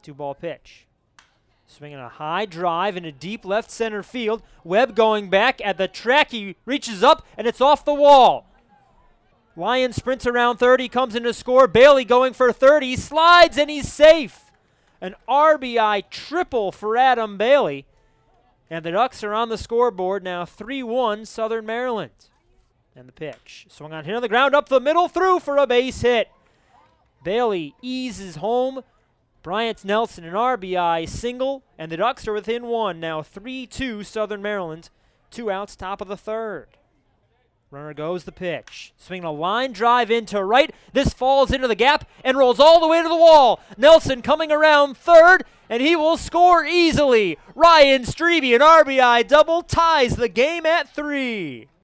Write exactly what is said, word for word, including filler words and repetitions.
Two-ball pitch. Swinging a high drive in a deep left center field. Webb going back at the track. He reaches up, and it's off the wall. Lyon sprints around third. He comes in to score. Bailey going for third. He slides, and he's safe. An R B I triple for Adam Bailey. And the Ducks are on the scoreboard now, three one Southern Maryland. And the pitch. Swung on, hit on the ground, up the middle, through for a base hit. Bailey eases home. Bryant Nelson, an R B I single, and the Ducks are within one. Now three two Southern Maryland. Two outs, top of the third. Runner goes the pitch. Swinging a line drive into right. This falls into the gap and rolls all the way to the wall. Nelson coming around third, and he will score easily. Ryan Strebe, an R B I double, ties the game at three.